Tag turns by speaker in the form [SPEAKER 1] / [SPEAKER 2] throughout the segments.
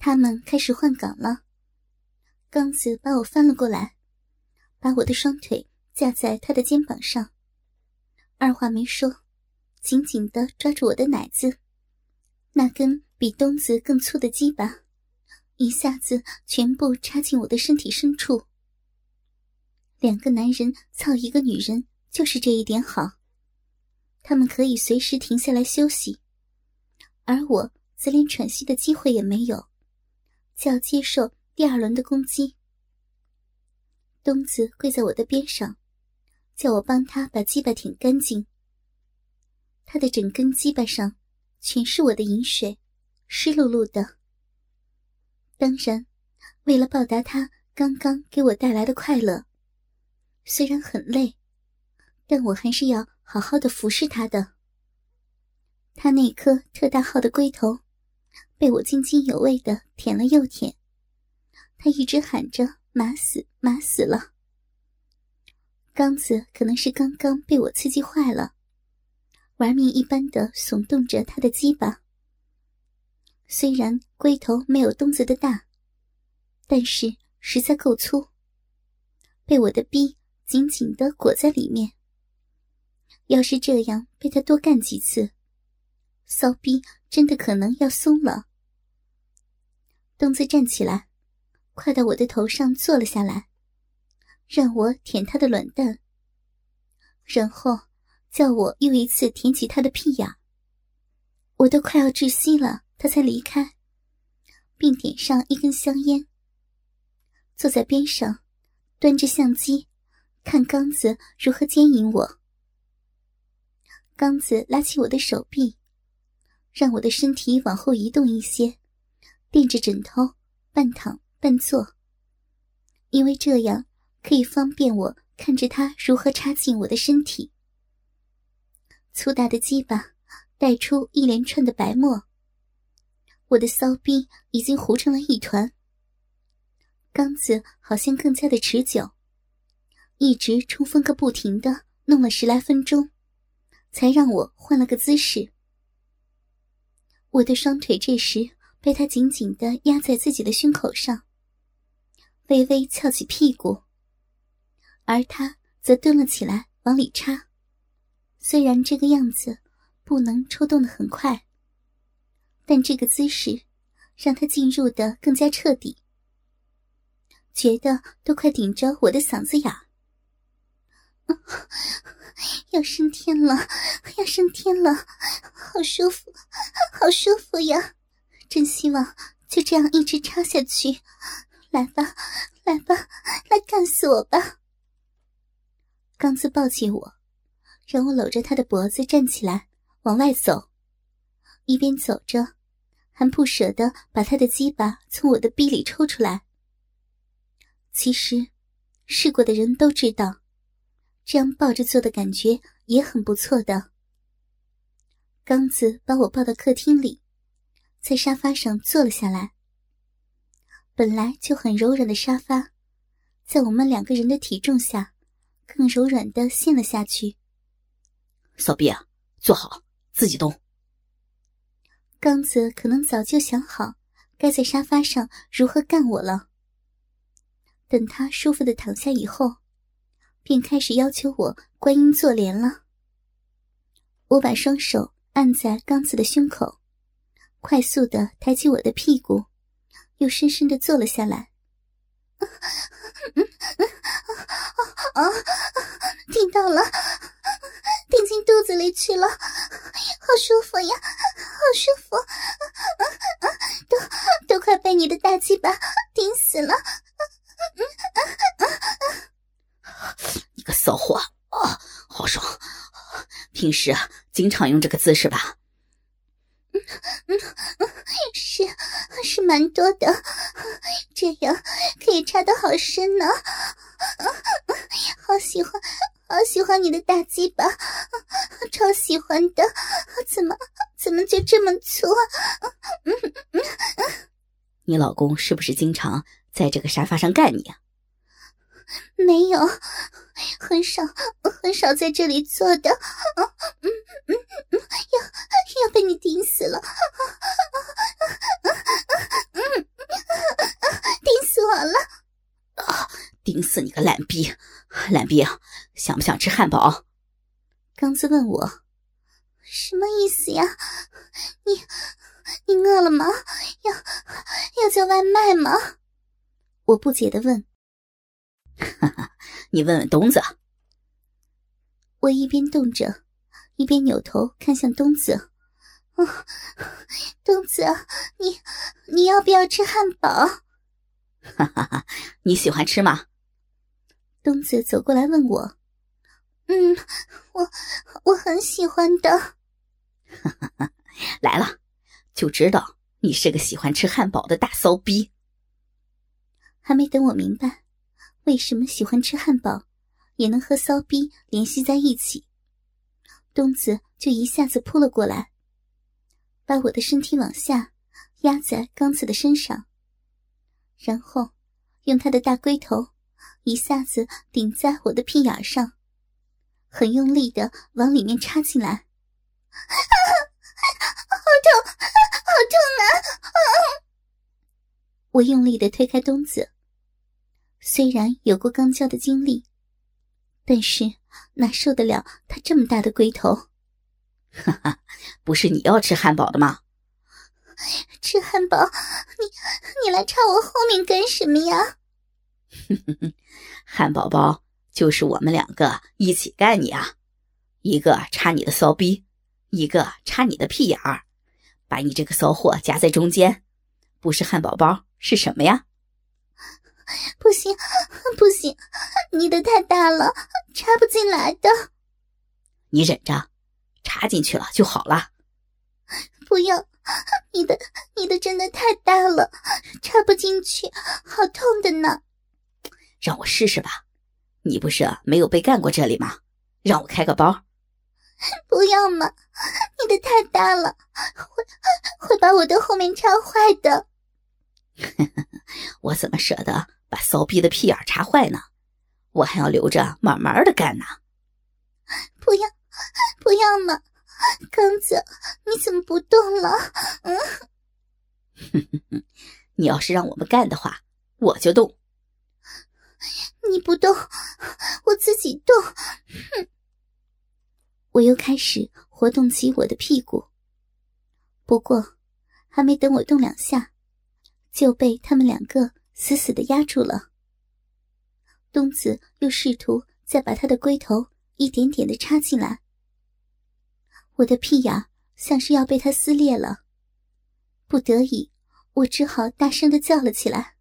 [SPEAKER 1] 他们开始换岗了。刚子把我翻了过来，把我的双腿架在他的肩膀上，二话没说，紧紧地抓住我的奶子，那根比冬子更粗的鸡巴一下子全部插进我的身体深处。两个男人操一个女人就是这一点好，他们可以随时停下来休息，而我则连喘息的机会也没有，就要接受第二轮的攻击。冬子跪在我的边上，叫我帮他把鸡巴舔干净。他的整根鸡巴上全是我的饮水，湿漉漉的。当然，为了报答他刚刚给我带来的快乐，虽然很累，但我还是要好好的服侍他的。他那颗特大号的龟头被我津津有味的舔了又舔，他一直喊着麻死麻死了。刚子可能是刚刚被我刺激坏了，玩命一般的耸动着他的鸡巴。虽然龟头没有冬子的大，但是实在够粗，被我的逼紧紧地裹在里面。要是这样被他多干几次，骚逼真的可能要松了。冬子站起来，跨到我的头上坐了下来，让我舔他的卵蛋，然后叫我又一次舔起他的屁眼。我都快要窒息了，他才离开，并点上一根香烟，坐在边上端着相机看刚子如何奸淫我。刚子拉起我的手臂，让我的身体往后移动一些，垫着枕头半躺半坐，因为这样可以方便我看着他如何插进我的身体。粗大的鸡巴带出一连串的白沫，我的骚逼已经糊成了一团。刚子好像更加的持久，一直冲锋个不停的弄了10来分钟，才让我换了个姿势。我的双腿这时被他紧紧地压在自己的胸口上，微微翘起屁股，而他则蹲了起来往里插。虽然这个样子不能抽动得很快，但这个姿势让他进入得更加彻底，觉得都快顶着我的嗓子眼。要升天了，要升天了，好舒服，好舒服呀！真希望就这样一直插下去。来吧，来吧，来干死我吧！刚子抱起我，让我搂着他的脖子站起来往外走，一边走着还不舍得把他的鸡巴从我的逼里抽出来。其实试过的人都知道，这样抱着做的感觉也很不错的。刚子把我抱到客厅里，在沙发上坐了下来。本来就很柔软的沙发，在我们2个人的体重下更柔软地陷了下去。
[SPEAKER 2] 骚逼啊，坐好，自己动。
[SPEAKER 1] 刚子可能早就想好该在沙发上如何干我了。等他舒服地躺下以后，便开始要求我观音坐莲了。我把双手按在刚子的胸口，快速地抬起我的屁股，又深深地坐了下来。听到了，顶进肚子里去了，好舒服呀，好舒服，都快被你的大鸡巴顶死了。
[SPEAKER 2] 你个骚货啊，好爽！平时经常用这个姿势吧？
[SPEAKER 1] 是蛮多的，这样可以插得好深呢。好喜欢你的大鸡巴，超喜欢的。怎么就这么粗啊？
[SPEAKER 2] 你老公是不是经常在这个沙发上干你啊？
[SPEAKER 1] 没有，很少在这里做的。要被你顶死了。
[SPEAKER 2] 顶死你个懒逼！懒逼，想不想吃汉堡？
[SPEAKER 1] 刚子问我，什么意思呀？你饿了吗？要叫外卖吗？我不解地问。
[SPEAKER 2] 哈哈，你问问东子。
[SPEAKER 1] 我一边动着，一边扭头看向东子。东子，你要不要吃汉堡？
[SPEAKER 2] 哈哈哈，你喜欢吃吗？
[SPEAKER 1] 东子走过来问我。我很喜欢的。
[SPEAKER 2] 哈哈哈，来了，就知道你是个喜欢吃汉堡的大骚逼。
[SPEAKER 1] 还没等我明白为什么喜欢吃汉堡也能和骚逼联系在一起，东子就一下子扑了过来，把我的身体往下压在刚子的身上，然后用他的大龟头一下子顶在我的屁眼上，很用力地往里面插进来。好痛，好痛啊！我用力地推开东子，虽然有过肛交的经历，但是哪受得了他这么大的龟头。
[SPEAKER 2] 哈哈，不是你要吃汉堡的吗？
[SPEAKER 1] 吃汉堡，你来插我后面干什么呀？
[SPEAKER 2] 汉堡包就是我们两个一起干你啊，一个插你的骚逼，一个插你的屁眼儿，把你这个骚货夹在中间，不是汉堡包是什么呀？
[SPEAKER 1] 不行，不行，你的太大了，插不进来的。
[SPEAKER 2] 你忍着，插进去了就好了。
[SPEAKER 1] 不要，你的真的太大了，插不进去，好痛的呢。
[SPEAKER 2] 让我试试吧，你不是没有被干过这里吗？让我开个包。
[SPEAKER 1] 不要嘛，你的太大了，会把我的后面插坏的。
[SPEAKER 2] 我怎么舍得把骚逼的屁眼插坏呢？我还要留着慢慢的干呢。
[SPEAKER 1] 不要，不要嘛，刚子，你怎么不动了？
[SPEAKER 2] 你要是让我们干的话，我就动。
[SPEAKER 1] 你不动，我自己动。我又开始活动起我的屁股，不过还没等我动两下，就被他们两个死死地压住了。东子又试图再把他的龟头一点点地插进来，我的屁眼像是要被他撕裂了，不得已，我只好大声地叫了起来：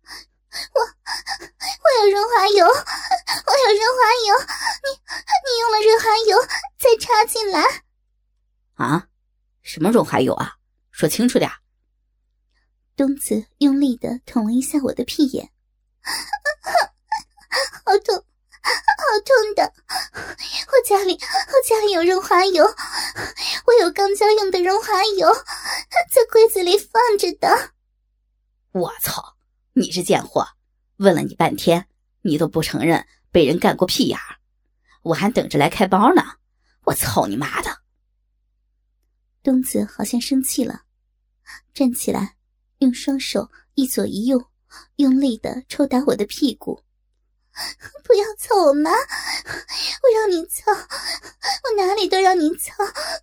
[SPEAKER 1] 我有润滑油，我有润滑油，你用了润滑油再插进来。
[SPEAKER 2] 啊？什么润滑油啊？说清楚点。
[SPEAKER 1] 东子用力地捅了一下我的屁眼。好痛，好痛的！我家里有润滑油，我有肛交用的润滑油，在柜子里放着的。
[SPEAKER 2] 我操，你这贱货，问了你半天，你都不承认被人干过屁眼儿，我还等着来开包呢。我操你妈的！
[SPEAKER 1] 东子好像生气了，站起来，用双手一左一右，用力地抽打我的屁股。不要操我妈，我让你操，我哪里都让你操。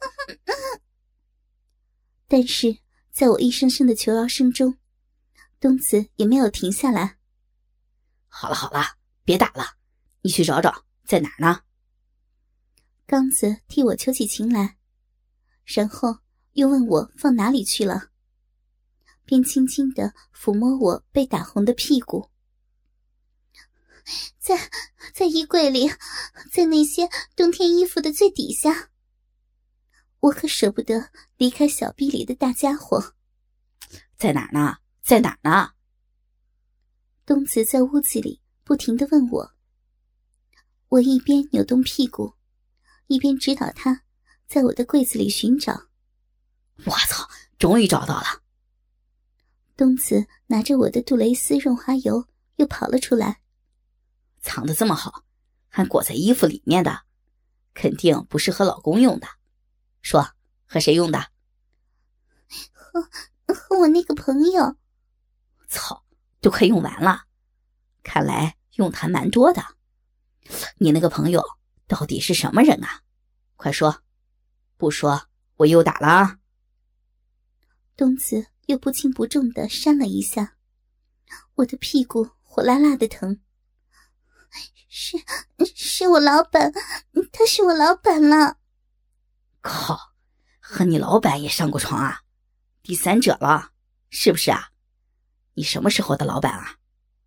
[SPEAKER 1] 但是在我一声声的求饶声中，东子也没有停下来。
[SPEAKER 2] 好了好了，别打了，你去找找在哪儿呢？
[SPEAKER 1] 刚子替我求起情来，然后又问我放哪里去了，便轻轻地抚摸我被打红的屁股。在衣柜里，在那些冬天衣服的最底下。我可舍不得离开小臂里的大家伙。
[SPEAKER 2] 在哪儿呢？在哪儿呢？
[SPEAKER 1] 东子在屋子里不停地问我。我一边扭动屁股，一边指导他在我的柜子里寻找。
[SPEAKER 2] 我操，终于找到了！
[SPEAKER 1] 东子拿着我的杜蕾斯润滑油又跑了出来。
[SPEAKER 2] 藏得这么好，还裹在衣服里面的，肯定不是和老公用的。说，和谁用的？和
[SPEAKER 1] 我那个朋友。
[SPEAKER 2] 操，都快用完了，看来用谈蛮多的。你那个朋友到底是什么人啊？快说，不说我又打了啊！
[SPEAKER 1] 东子又不轻不重地扇了一下，我的屁股火辣辣的疼。是我老板，他是我老板了。
[SPEAKER 2] 靠，和你老板也上过床啊？第三者了，是不是啊？你什么时候的老板啊？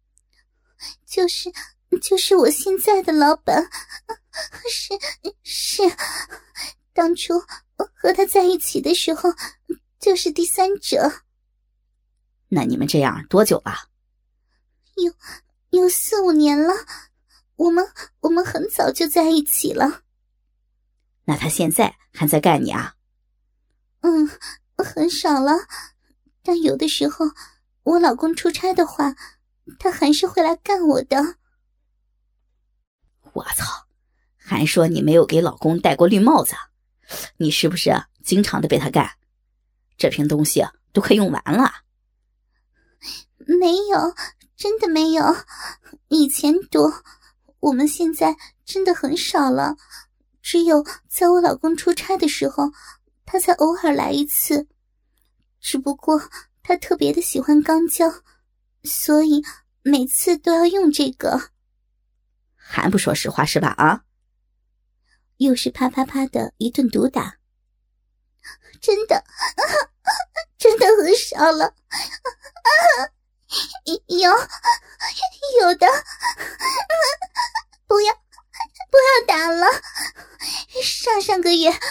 [SPEAKER 1] 就是我现在的老板，是，当初和他在一起的时候就是第三者。
[SPEAKER 2] 那你们这样多久了？
[SPEAKER 1] 有4、5年了，我们很早就在一起了。
[SPEAKER 2] 那他现在还在干你啊？
[SPEAKER 1] 很少了，但有的时候我老公出差的话，他还是会来干我的。
[SPEAKER 2] 我操，还说你没有给老公戴过绿帽子，你是不是经常的被他干？这瓶东西都快用完了。
[SPEAKER 1] 没有，真的没有，以前多，我们现在真的很少了，只有在我老公出差的时候，他才偶尔来一次。只不过他特别的喜欢钢胶，所以每次都要用这个。
[SPEAKER 2] 还不说实话是吧？啊！
[SPEAKER 1] 又是啪啪啪的一顿毒打。真的很少了。有的，不要打了。上个月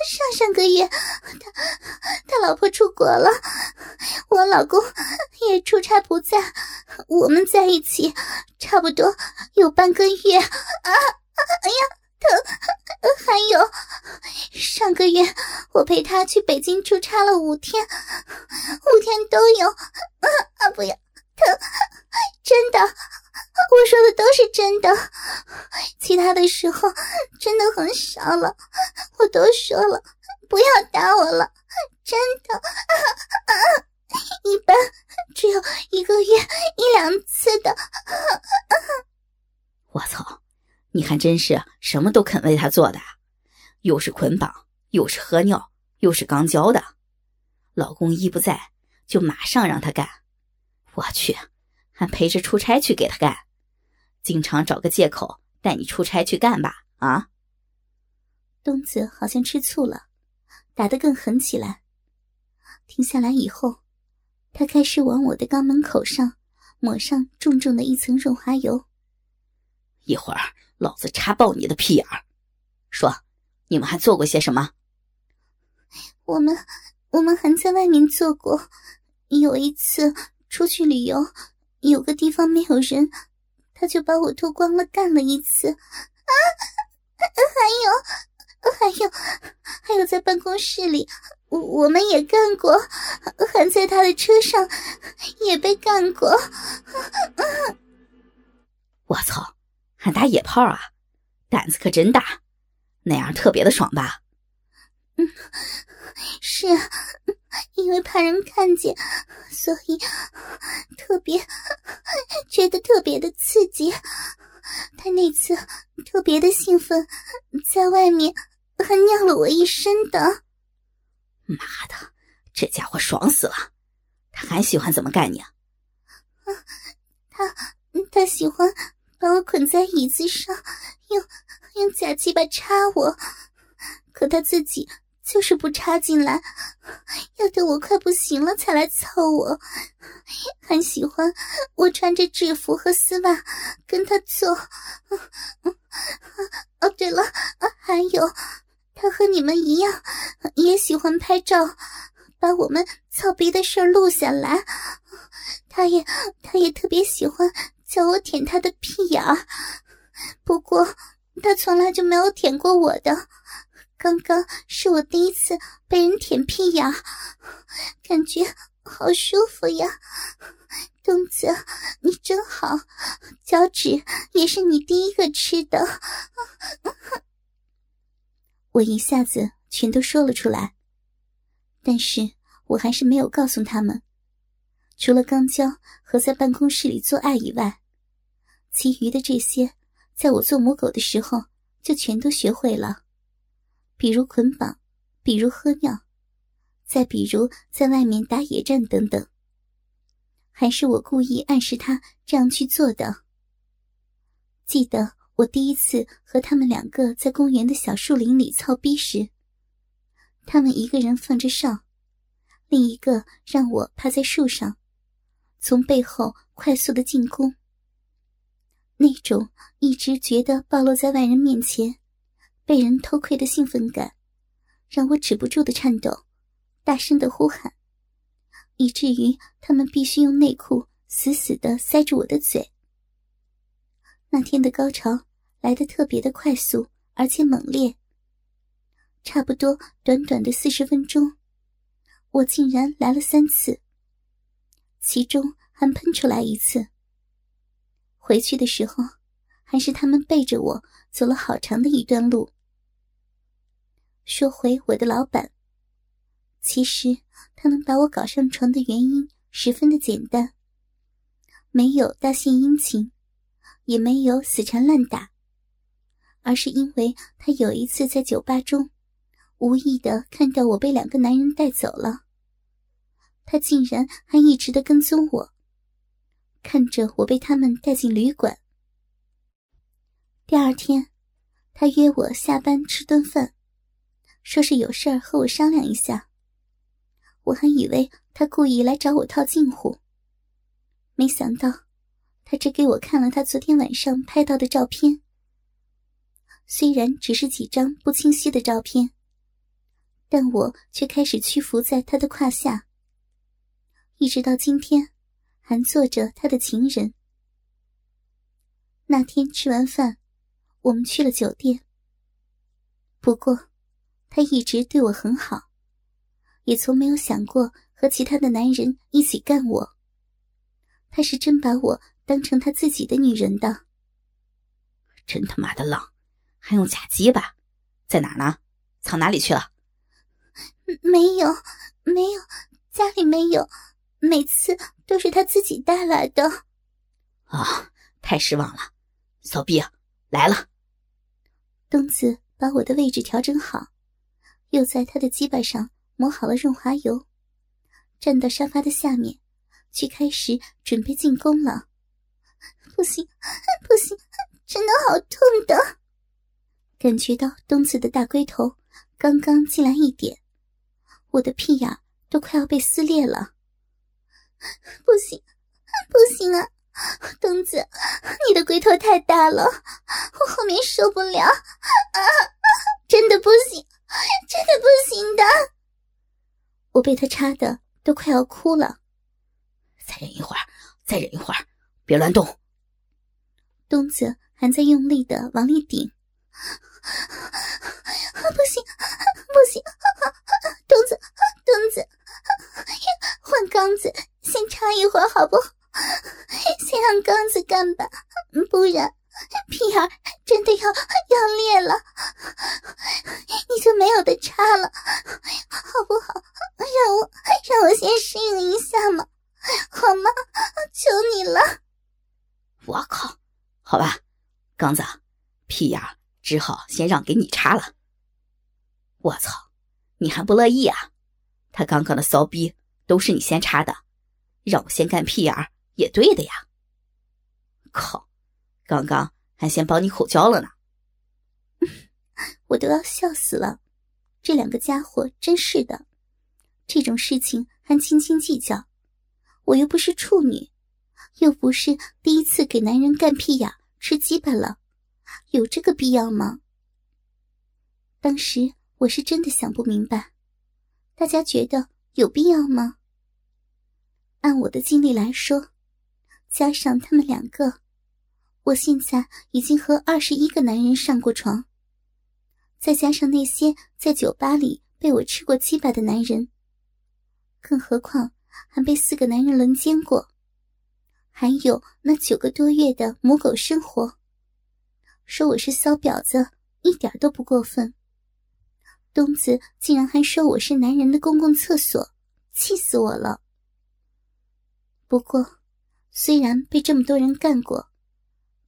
[SPEAKER 1] 他老婆出国了，我老公也出差不在，我们在一起差不多有半个月啊！哎呀，疼！还有上个月我陪他去北京出差了5天，5天都有不要疼！真的，我说的都是真的，其他的时候真的很少了，我都说了不要打我了，真的一般只有1个月1、2次的。
[SPEAKER 2] 我操，你还真是什么都肯为他做的，又是捆绑，又是喝尿，又是钢胶的。老公一不在就马上让他干，我去，还陪着出差去给他干，经常找个借口带你出差去干吧啊！
[SPEAKER 1] 东子好像吃醋了，打得更狠起来。停下来以后，他开始往我的肛门口上抹上重重的一层润滑油。
[SPEAKER 2] 一会儿老子插爆你的屁眼儿！说，你们还做过些什么？
[SPEAKER 1] 我们还在外面做过，有一次出去旅游，有个地方没有人，他就把我脱光了干了一次。还有在办公室里，我们也干过，还在他的车上也被干过。
[SPEAKER 2] 我操，还打野炮啊，胆子可真大，那样特别的爽吧？
[SPEAKER 1] 是啊，因为怕人看见，所以觉得特别的刺激。他那次特别的兴奋，在外面还尿了我一身的。
[SPEAKER 2] 妈的，这家伙爽死了！他还喜欢怎么干你啊？
[SPEAKER 1] 他喜欢把我捆在椅子上，用假鸡巴插我，可他自己就是不插进来，要等我快不行了才来凑我。还喜欢我穿着制服和丝袜跟他做。哦，对了，还有他和你们一样也喜欢拍照，把我们操逼的事儿录下来。他也特别喜欢叫我舔他的屁眼儿，不过他从来就没有舔过我的。刚刚是我第一次被人舔屁眼，感觉好舒服呀。东子，你真好，脚趾也是你第一个吃的。我一下子全都说了出来，但是我还是没有告诉他们，除了钢胶和在办公室里做爱以外， 其余的这些，在我做母狗的时候就全都学会了，比如捆绑，比如喝尿，再比如在外面打野战等等。还是我故意暗示他这样去做的。记得我第一次和他们两个在公园的小树林里操逼时，他们一个人放着哨，另一个让我趴在树上，从背后快速的进攻。那种一直觉得暴露在外人面前被人偷窥的兴奋感，让我止不住的颤抖，大声的呼喊，以至于他们必须用内裤死死地塞住我的嘴。那天的高潮来得特别的快速而且猛烈，差不多短短的40分钟，我竟然来了3次，其中还喷出来1次。回去的时候还是他们背着我走了好长的一段路。说回我的老板，其实他能把我搞上床的原因十分的简单，没有大献殷勤，也没有死缠烂打，而是因为他有一次在酒吧中无意地看到我被2个男人带走了，他竟然还一直地跟踪我，看着我被他们带进旅馆。第2天，他约我下班吃顿饭，说是有事儿和我商量一下。我还以为他故意来找我套近乎，没想到他只给我看了他昨天晚上拍到的照片。虽然只是几张不清晰的照片，但我却开始屈服在他的胯下，一直到今天还做着他的情人。那天吃完饭，我们去了酒店。不过他一直对我很好，也从没有想过和其他的男人一起干我。他是真把我当成他自己的女人的。
[SPEAKER 2] 真他妈的浪，还用假鸡巴？在哪儿呢？藏哪里去了？
[SPEAKER 1] 没有，家里没有，每次都是他自己带来的。
[SPEAKER 2] 太失望了。骚逼来了。
[SPEAKER 1] 东子把我的位置调整好，又在他的鸡巴上抹好了润滑油，站到沙发的下面，去开始准备进攻了。不行，真的好痛的。感觉到东子的大龟头刚刚进来一点，我的屁眼都快要被撕裂了。不行啊，东子，你的龟头太大了，我后面受不了真的不行的。我被他插的都快要哭了。
[SPEAKER 2] 再忍一会儿，别乱动。
[SPEAKER 1] 东子还在用力的往里顶。不行，东子，换缸子，先插一会儿好不好？先让缸子干吧，不然屁眼真的要裂了，你就没有的插了，好不好？让我先适应一下嘛，好吗？求你了。
[SPEAKER 2] 我靠，好吧，刚子，屁眼只好先让给你插了。我操，你还不乐意啊？他刚刚的骚逼都是你先插的，让我先干屁眼也对的呀。靠，刚刚还先帮你口交了呢。
[SPEAKER 1] 我都要笑死了，这2个家伙真是的，这种事情还斤斤计较。我又不是处女，又不是第一次给男人干屁眼吃鸡巴了，有这个必要吗？当时我是真的想不明白，大家觉得有必要吗？按我的经历来说，加上他们2个，我现在已经和21个男人上过床，再加上那些在酒吧里被我吃过鸡巴的男人，更何况还被4个男人轮奸过，还有那9个多月的母狗生活，说我是骚婊子一点都不过分。东子竟然还说我是男人的公共厕所，气死我了。不过虽然被这么多人干过，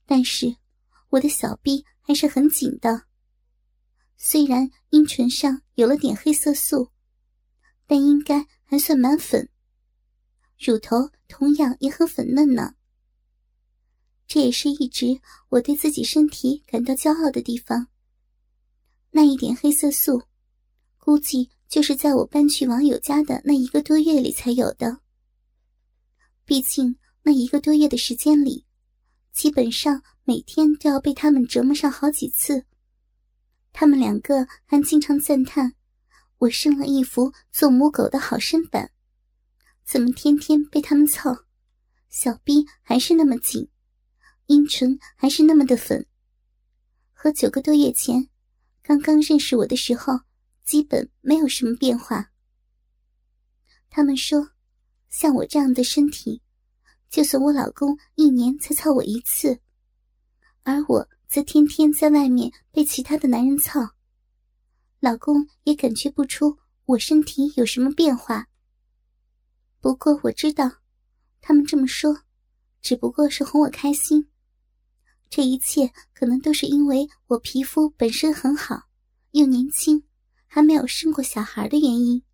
[SPEAKER 1] 但是我的小臂还是很紧的，虽然阴唇上有了点黑色素，但应该还算蛮粉，乳头同样也很粉嫩呢。这也是一直我对自己身体感到骄傲的地方。那一点黑色素，估计就是在我搬去网友家的那1个多月里才有的。毕竟那1个多月的时间里，基本上每天都要被他们折磨上好几次。他们2个还经常赞叹我生了一副做母狗的好身板，怎么天天被他们操，小臂还是那么紧，阴唇还是那么的粉，和9个多月前刚刚认识我的时候基本没有什么变化。他们说，像我这样的身体，就算我老公1年才操我1次，而我则天天在外面被其他的男人操，老公也感觉不出我身体有什么变化。不过我知道，他们这么说只不过是哄我开心，这一切可能都是因为我皮肤本身很好，又年轻，还没有生过小孩的原因。